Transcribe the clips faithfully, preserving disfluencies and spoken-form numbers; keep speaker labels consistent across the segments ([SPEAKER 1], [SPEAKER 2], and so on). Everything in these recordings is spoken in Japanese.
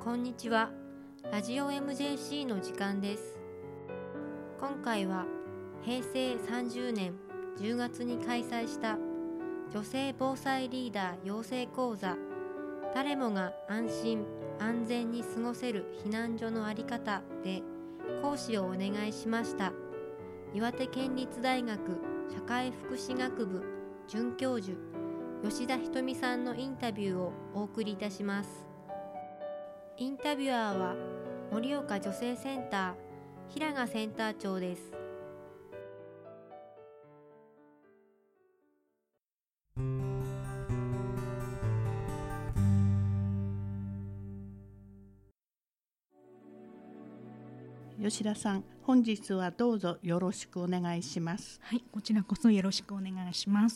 [SPEAKER 1] こんにちは。ラジオ エムジェーシー の時間です。今回は平成さんじゅうねんじゅうがつに開催した女性防災リーダー養成講座、誰もが安心安全に過ごせる避難所のあり方で講師をお願いしました岩手県立大学社会福祉学部准教授吉田ひとみさんのインタビューをお送りいたします。インタビュアーは盛岡女性センター平賀センター長です。
[SPEAKER 2] 吉田さん、本日はどうぞよろしくお願いします。
[SPEAKER 3] はい、こちらこそよろしくお願いします。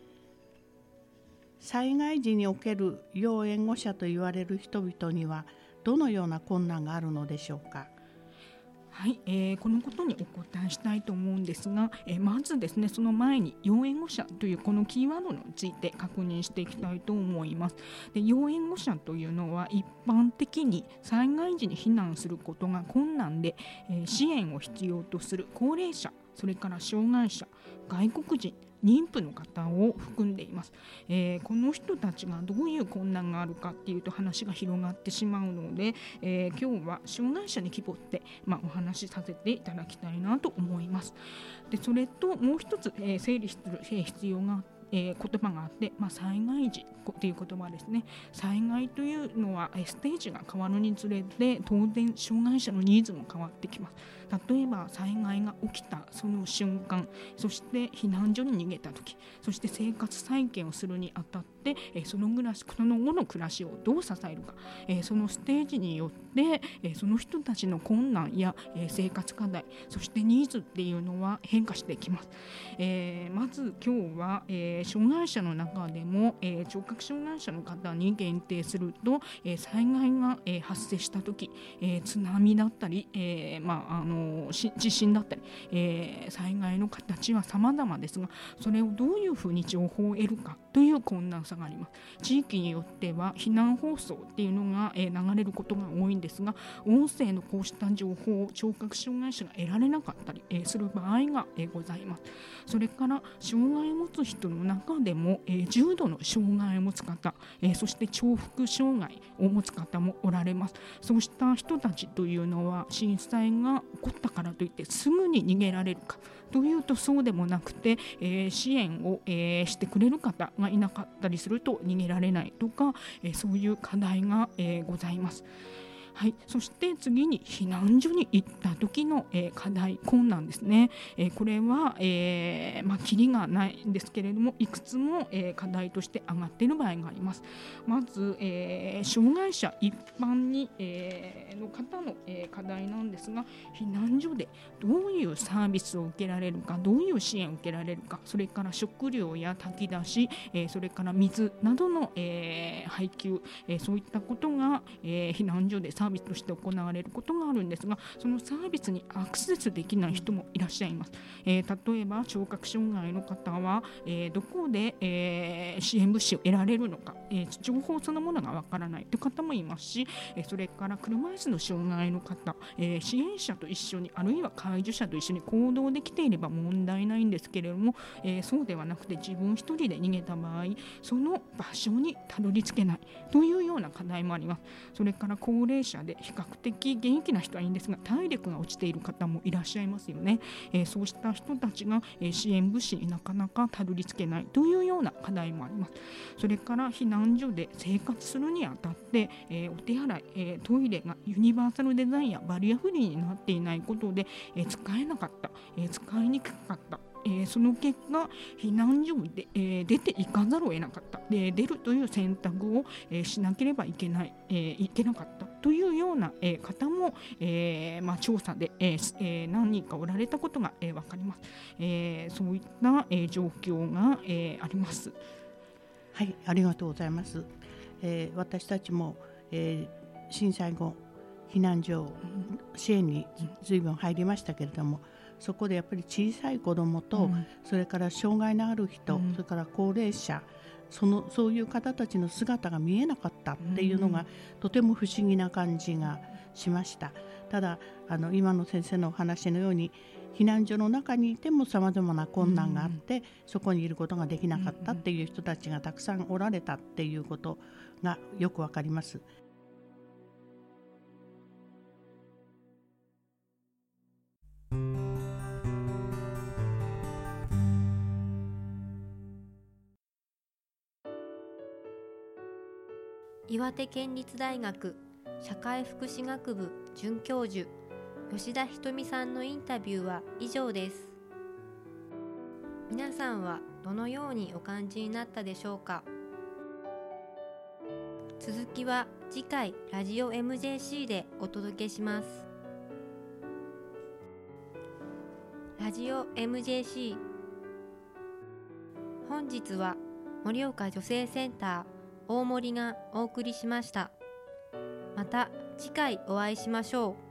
[SPEAKER 2] 災害時における要援護者と言われる人々にはどのような困難があるのでしょうか。
[SPEAKER 3] はい、えー、このことにお答えしたいと思うんですが、えー、まずですね、その前に要援護者というこのキーワードについて確認していきたいと思います。で、要援護者というのは一般的に災害時に避難することが困難で、えー、支援を必要とする高齢者、それから障害者、外国人、妊婦の方を含んでいます。えー、この人たちがどういう困難があるかっていうと話が広がってしまうので、えー、今日は障害者に絞って、まあ、お話しさせていただきたいなと思います。で、それともう一つ、えー、整理する、えー、必要があってえー、言葉があって、まあ、災害時という言葉ですね。災害というのはステージが変わるにつれて当然障害者のニーズも変わってきます。例えば災害が起きたその瞬間、そして避難所に逃げた時、そして生活再建をするにあたって、えー、その暮らしその後の暮らしをどう支えるか、えー、そのステージによって、えー、その人たちの困難や、えー、生活課題、そしてニーズっていうのは変化してきます。えー、まず今日は、えー障害者の中でも、えー、聴覚障害者の方に限定すると、えー、災害が、えー、発生した時、えー、津波だったり、えーまあ、あの地震だったり、えー、災害の形は様々ですが、それをどういうふうに情報を得るかという困難さがあります。地域によっては避難放送っていうのが、えー、流れることが多いんですが、音声のこうした情報を聴覚障害者が得られなかったり、えー、する場合が、えー、ございます。それから障害を持つ人の中でも、えー、重度の障害を持つ方、えー、そして重複障害を持つ方もおられます。そうした人たちというのは震災が起こったからといってすぐに逃げられるかというとそうでもなくて、えー、支援を、えー、してくれる方がいなかったりすると逃げられないとか、えー、そういう課題が、えー、ございます。はい、そして次に避難所に行った時の、えー、課題困難ですね。えー、これは、えーまあ、キリがないんですけれどもいくつも、えー、課題として上がっている場合があります。まず、えー、障害者一般に、えー、の方の、えー、課題なんですが、避難所でどういうサービスを受けられるか、どういう支援を受けられるか、それから食料や炊き出し、えー、それから水などの、えー、配給、えー、そういったことが、えー、避難所でサービスとして行われることがあるんですが、そのサービスにアクセスできない人もいらっしゃいます。えー、例えば聴覚障害の方は、えー、どこで、えー、支援物資を得られるのか、えー、情報そのものがわからないという方もいますし、えー、それから車椅子の障害の方、えー、支援者と一緒にあるいは介助者と一緒に行動できていれば問題ないんですけれども、えー、そうではなくて自分一人で逃げた場合その場所にたどり着けないというような課題もあります。それから高齢者で比較的元気な人はいいんですが体力が落ちている方もいらっしゃいますよね。えー、そうした人たちが、えー、支援物資になかなかたどり着けないというような課題もあります。それから避難所で生活するにあたって、えー、お手洗い、えー、トイレがユニバーサルデザインやバリアフリーになっていないことで、えー、使えなかった、えー、使いにくかった、えー、その結果避難所で、えー、出ていかざるを得なかった、で出るという選択を、えー、しなければいけない、えー、いけなかったというような、えー、方も、えーまあ、調査で、えーえー、何人かおられたことが、えー、分かります。えー、そういった、えー、状況が、えー、あります。
[SPEAKER 2] はい、ありがとうございます。えー、私たちも、えー、震災後避難所支援に随分入りましたけれども、そこでやっぱり小さい子どもと、うん、それから障害のある人、うん、それから高齢者そのそういう方たちの姿が見えなかったっていうのが、とても不思議な感じがしました。ただあの今の先生のお話のように、避難所の中にいてもさまざまな困難があって、そこにいることができなかったっていう人たちがたくさんおられたっていうことがよくわかります。
[SPEAKER 1] 岩手県立大学社会福祉学部准教授吉田ひとみさんのインタビューは以上です。皆さんはどのようにお感じになったでしょうか。続きは次回ラジオ エムジェーシー でお届けします。ラジオ エムジェーシー、 本日は盛岡女性センター大森がお送りしました。また次回お会いしましょう。